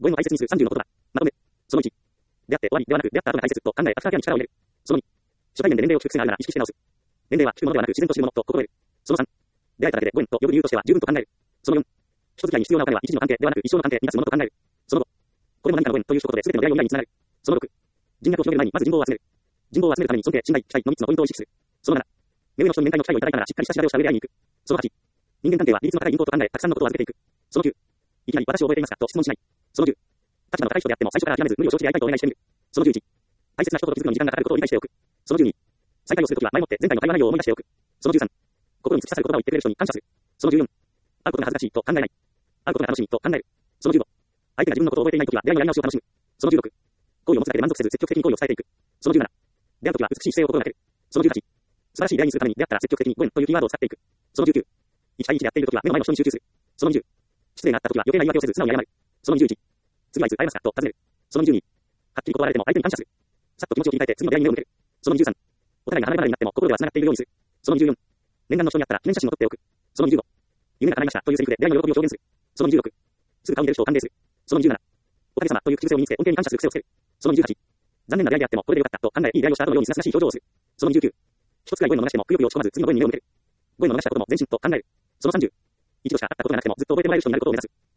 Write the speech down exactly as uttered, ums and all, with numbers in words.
語彙の大切にするさんじゅうの言葉。まとめ。そのいち。であって終わりではなく、であった後が大切と考え、アフターケアに力を入れる。そのに。初対面で年齢を聞く癖があるなら意識して直す。年齢は聞くものではなく自然と知るものと心得る。そのさん。出会えただけでごえんと呼ぶ理由としては十分と考える。そのよん。人付き合いに必要なお金は一時の関係ではなく一生の関係になすものと考える。そのご。これも何かのご縁という一言で全ての出会いを未来につながる。そのろく。人脈を広げる前にまず人望を集める。人望を集めるために尊敬、信頼、期待のみっつのポイントを意識する。そのなな。目上の人に面会の機会をいただいたならしっかりした調べをした上で会いに行く。そのはち。人間関係は利率の高い銀行と考え、たくさんのことを預けていく。そのきゅう。いきなり私を覚えていますかと質問しない。そのじゅう。立場の高い人であっても最初から諦めず無理を承知で会いたいとお願いしてみる。そのじゅういち。大切な人と気づくのに時間がかかることを理解しておく。そのじゅうに。再会をするときは前もって前回の会話内容を思い出しておく。そのじゅうさん。心に突き刺さる言葉を言ってくれる人に感謝する。そのじゅうよん。会うことが恥ずかしいと考えない。会うことが楽しみと考える。そのじゅうご。相手が自分のことを覚えていないときは出会いのやり直しを楽しむ。そのじゅうろく。好意を持つだけで満足せず積極的に好意を伝えていく。そのじゅうなな。出会うときは美しい姿勢を心がける。そのじゅうはち。素晴らしい出会いにするために出会ったら積極的にごえんというキーワードを使っていく。そのじゅうきゅう。いち対いちでやっているときは目の前の人に集中する。そのにじゅう。失礼があったときは余計な言い訳をせず素直に謝る。そのにじゅういち。次はいつ会えますかと尋ねる。そのにじゅうに。はっきり断られても相手に感謝する。さっと気持ちを切り替えて次の出会いに目を向ける。そのにじゅうさん。お互いが離れ離れになっても心では繋がっているようにする。そのにじゅうよん。念願の人に会ったら記念写真を撮っておく。そのにじゅうご。夢が叶いましたというセリフで出会いの喜びを表現する。そのにじゅうろく。すぐ顔に出る人を歓迎する。そのにじゅうなな。おかげさまという口癖を身につけ恩恵に感謝する癖をつける。そのにじゅうはち。残念な出会いであってもこれでよかったと考えいい出会いをした後のようにすがすがしい表情をする。そのにじゅうきゅう。一つくらいごえんを逃してもくよくよ落ち込まず次のごえんに目を向ける。ごえんを逃したことも前進と考える。そのさんじゅう。一度しか会ったことがなくてもずっと覚えてもらえる人になることを目指す。